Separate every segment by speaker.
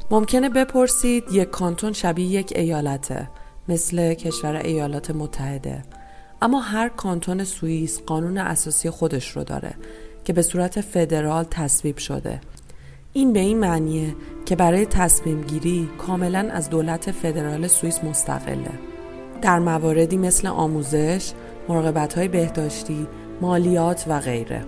Speaker 1: ممکنه بپرسید یک کانتون شبیه یک ایالته، مثل کشور ایالات متحده. اما هر کانتون سوئیس قانون اساسی خودش رو داره که به صورت فدرال تصویب شده. این به این معنیه که برای تصمیم گیری کاملا از دولت فدرال سوئیس مستقله. در مواردی مثل آموزش، مراقبت‌های بهداشتی، مالیات و غیره.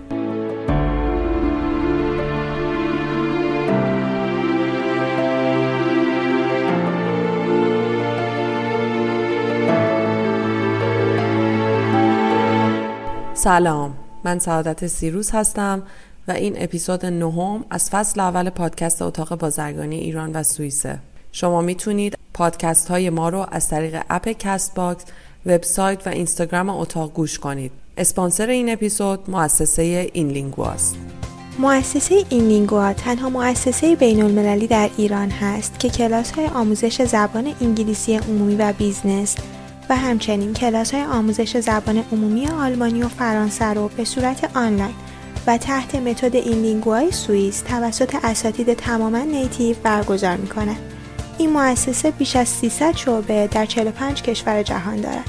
Speaker 1: سلام، من سعادت سیروس هستم و این اپیزود 9 از فصل اول پادکست اتاق بازرگانی ایران و سوئیسه. شما میتونید پادکست های ما رو از طریق اپ کست باکس، وبسایت و اینستاگرام اتاق گوش کنید. اسپانسر این اپیزود مؤسسه اینلینگوا است.
Speaker 2: مؤسسه اینلینگوا تنها مؤسسه بین‌المللی در ایران هست که کلاس‌های آموزش زبان انگلیسی عمومی و بیزنس و همچنین کلاس‌های آموزش زبان عمومی آلمانی و فرانسه رو به صورت آنلاین و تحت متد اینلینگوای سوئیس توسط اساتید تماماً نیتیو برگزار می‌کند. این مؤسسه بیش از 300 شعبه در 45 کشور جهان دارد.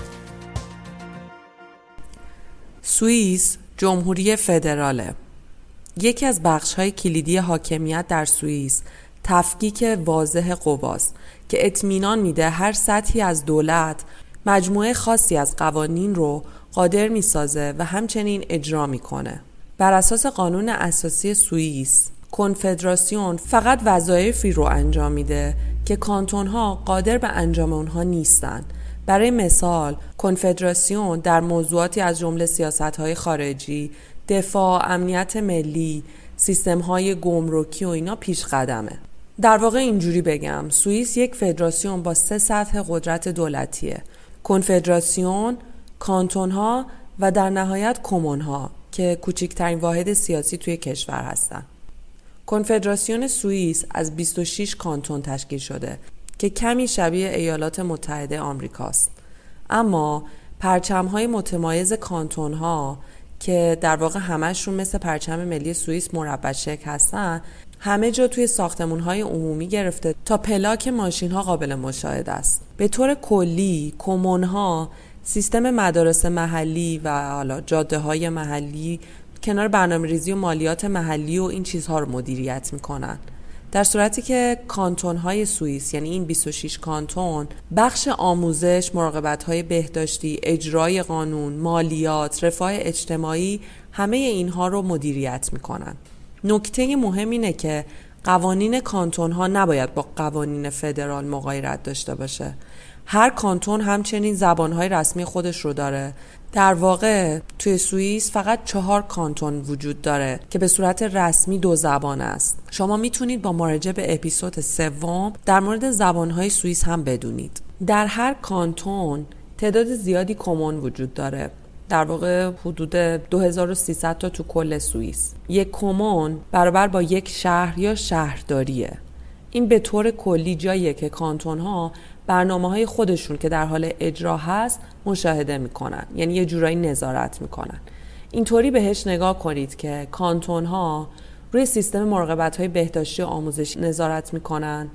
Speaker 1: سوئیس جمهوری فدراله. یکی از بخش‌های کلیدی حاکمیت در سوئیس تفکیک واضح قواست که اطمینان میده هر سطحی از دولت مجموعه خاصی از قوانین رو قادر میسازه و همچنین اجرا میکنه. بر اساس قانون اساسی سوئیس، کنفدراسیون فقط وظایفی رو انجام میده که کانتون‌ها قادر به انجام اونها نیستن. برای مثال، کنفدراسیون در موضوعاتی از جمله سیاست‌های خارجی، دفاع، امنیت ملی، سیستم‌های گمرکی و اینا پیش قدمه. در واقع اینجوری بگم، سوئیس یک فدراسیون با 3 سطح قدرت دولتیه: کنفدراسیون، کانتون‌ها و در نهایت کمون‌ها که کوچکترین واحد سیاسی توی کشور هستن. کنفدراسیون سوئیس از 26 کانتون تشکیل شده که کمی شبیه ایالات متحده آمریکاست. اما پرچم‌های متمایز کانتون‌ها که در واقع همشون مثل پرچم ملی سوئیس مربع شکل هستن، همه جا توی ساختمان‌های عمومی گرفته تا پلاک ماشین‌ها قابل مشاهده است. به طور کلی کمون‌ها سیستم مدارس محلی و حالا جاده‌های محلی کنار برنامه‌ریزی و مالیات محلی و این چیزها رو مدیریت می‌کنن. در صورتی که کانتون‌های سوئیس، یعنی این 26 کانتون، بخش آموزش، مراقبت‌های بهداشتی، اجرای قانون، مالیات، رفاه اجتماعی، همه اینها رو مدیریت می‌کنن. نکته مهم اینه که قوانین کانتون‌ها نباید با قوانین فدرال مغایرت داشته باشه. هر کانتون همچنین زبان‌های رسمی خودش رو داره. در واقع توی سوئیس فقط 4 کانتون وجود داره که به صورت رسمی 2 زبان است. شما میتونید با مراجعه به اپیزود 3 در مورد زبان‌های سوئیس هم بدونید. در هر کانتون تعداد زیادی کمون وجود داره. در واقع حدود 2300 تا تو کل سوئیس. یک کمون برابر با یک شهر یا شهرداریه. این به طور کلی جاییه که کانتون‌ها برنامه‌های خودشون که در حال اجرا هست مشاهده میکنن، یعنی یه جورایی نظارت میکنن. اینطوری بهش نگاه کنید که کانتون‌ها روی سیستم مراقبت‌های بهداشتی و آموزشی نظارت میکنن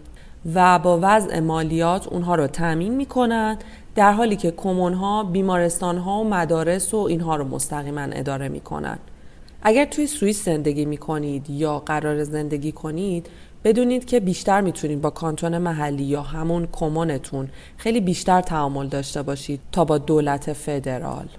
Speaker 1: و با وضع مالیات اونها رو تامین میکنن، در حالی که کمون‌ها بیمارستان‌ها و مدارس و اینها رو مستقیما اداره میکنن. اگر توی سوئیس زندگی میکنید یا قرار زندگی کنید، بدونید که بیشتر میتونید با کانتون محلی یا همون کمونتون خیلی بیشتر تعامل داشته باشید تا با دولت فدرال.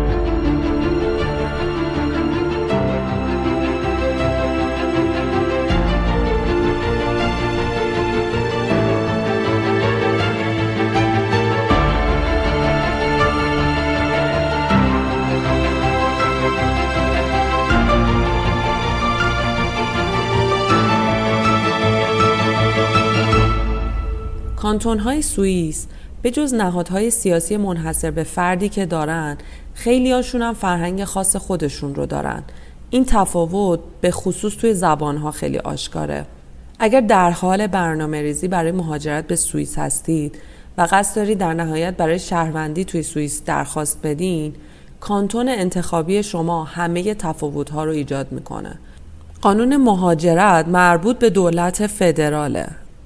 Speaker 1: کانتون‌های سوئیس به جز نهادهای سیاسی منحصر به فردی که دارن، خیلی هاشون هم فرهنگ خاص خودشون رو دارن. این تفاوت به خصوص توی زبانها خیلی آشکاره. اگر در حال برنامه‌ریزی برای مهاجرت به سوئیس هستید و قصد دارید در نهایت برای شهروندی توی سوئیس درخواست بدین، کانتون انتخابی شما همه تفاوت‌ها رو ایجاد میکنه. قانون مهاجرت مربوط به دولت فدراله.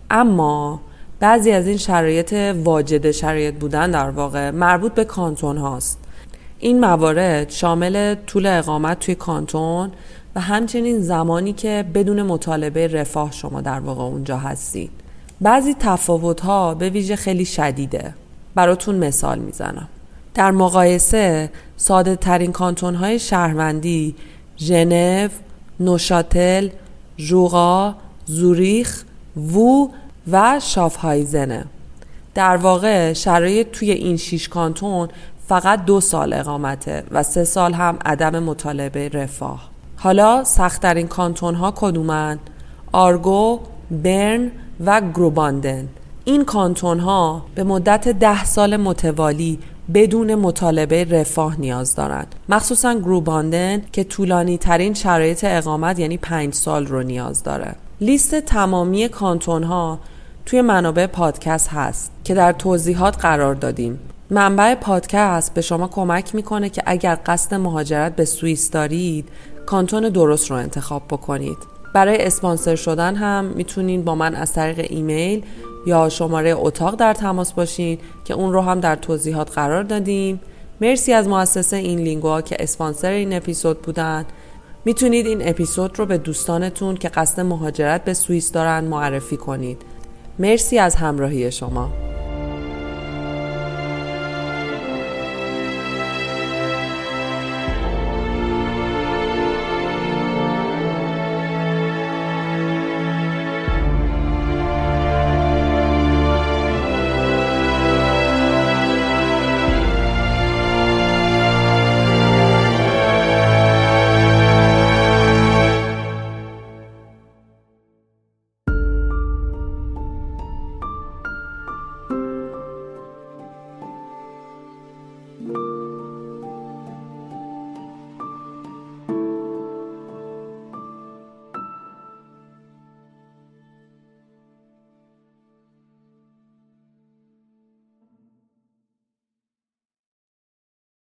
Speaker 1: اما بعضی از این شرایط واجد شرایط بودن در واقع مربوط به کانتون هاست. این موارد شامل طول اقامت توی کانتون و همچنین زمانی که بدون مطالبه رفاه شما در واقع اونجا هستید. بعضی تفاوت‌ها به ویژه خیلی شدیده. براتون مثال میزنم. در مقایسه ساده ترین کانتون‌های شهروندی ژنو، نوشاتل، ژوغا، زوریخ، وو و شافهایزنه. در واقع شرایط توی این 6 کانتون فقط 2 سال اقامته و 3 سال هم عدم مطالبه رفاه. حالا سخت‌ترین کانتون‌ها کدومن؟ آرگو، برن و گروباندن. این کانتون‌ها به مدت 10 سال متوالی بدون مطالبه رفاه نیاز دارند. مخصوصاً گروباندن که طولانی ترین شرایط اقامت یعنی 5 سال رو نیاز داره. لیست تمامی کانتون‌ها توی منابع پادکست هست که در توضیحات قرار دادیم. منبع پادکست به شما کمک میکنه که اگر قصد مهاجرت به سوئیس دارید کانتون درست رو انتخاب بکنید. برای اسپانسر شدن هم میتونین با من از طریق ایمیل یا شماره اتاق در تماس باشین که اون رو هم در توضیحات قرار دادیم. مرسی از مؤسسه اینلینگوا که اسپانسر این اپیزود بودن. میتونید این اپیزود رو به دوستانتون که قصد مهاجرت به سوئیس دارن معرفی کنید. مرسی از همراهی شما.